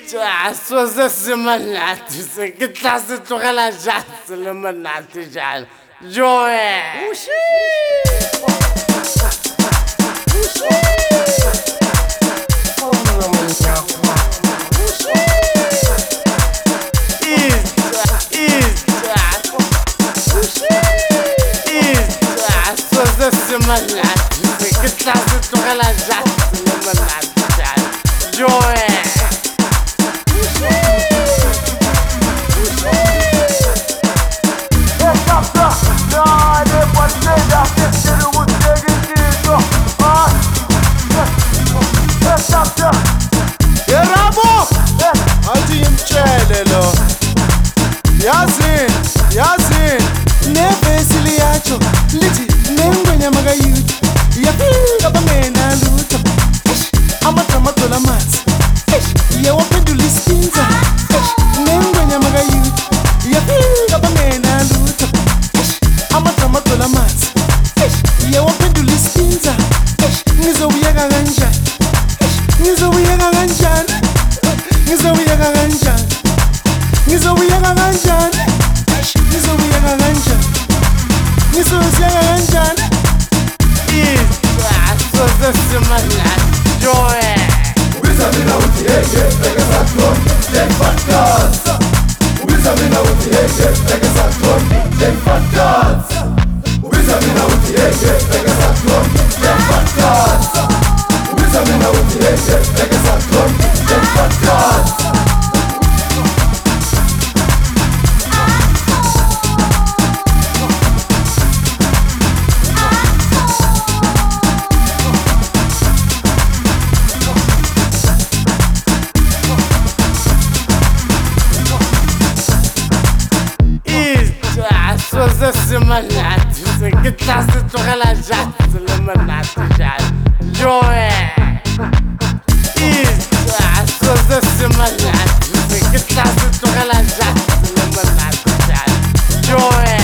Soze simanati se kitase togela jase le manati jalo Joe Soze simanati se kitase togela jase le manati jalo Joe Yazin, nevesili yacho, liti nengwenya magayuti, yafika bamena luto, amatamadola mats, yawapenduli skinza, nengwenya magayuti, yafika bamena luto, amatamadola mats, yawapenduli skinza, ngizowuyeka kanjani, ngizowuyeka kanjani, ngizowuyeka kanjani, ngizowuyeka kanjani. Ngizowuyeka kanjani Ngizowuyeka kanjani Soze simanati Joe Ubiza mina uthi heke beke sakhona Jengfatkaza Ubiza mina uthi heke beke sakhona Jengfatkaza Ubiza mina uthi heke beke sakhona Jengfatkaza Ubiza mina uthi heke beke sakhona Jengfatkaza Soze simanati se kitase togela jase le manati jalo Joe Soze simanati se kitase togela jase le manati jalo Joe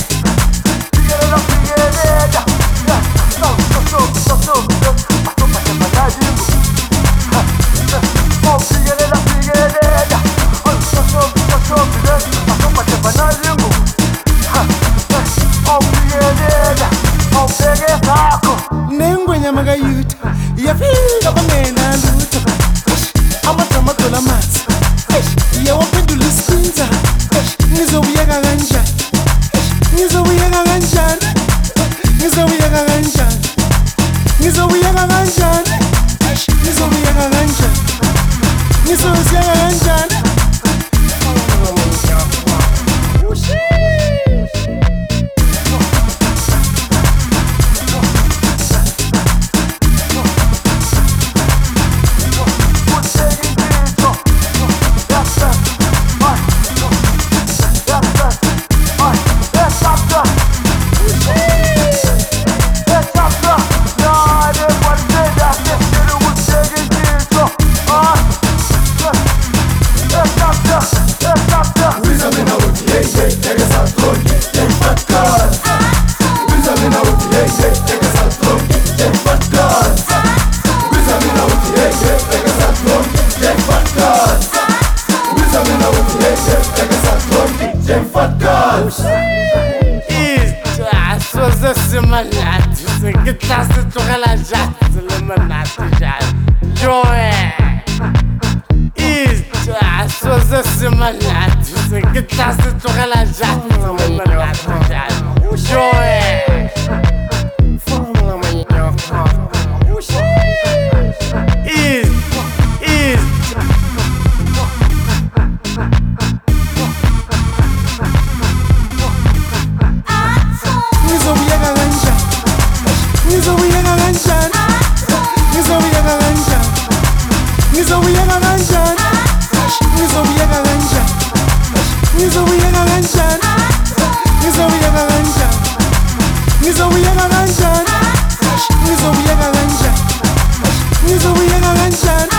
Nengwenya magayuti, yafika bamena luto, amatamadola mats, yawapenduli skinza, ngizowuyeka kanjani, ngizowuyeka kanjani, ngizowuyeka kanjani, ngizowuyeka kanjani, ngizowuyeka kanjani, ngizowuyeka kanjani. Soze simanati se kitase togela jase le manati jalo Joe Soze simanati se kitase togela jase le manati jalo Joe Ngizowuyeka kanjani Ngizowuyeka kanjani Ngizowuyeka kanjani Ngizowuyeka kanjani Ngizowuyeka kanjani Ngizowuyeka kanjani Ngizowuyeka kanjani Ngizowuyeka kanjani Ngizowuyeka kanjani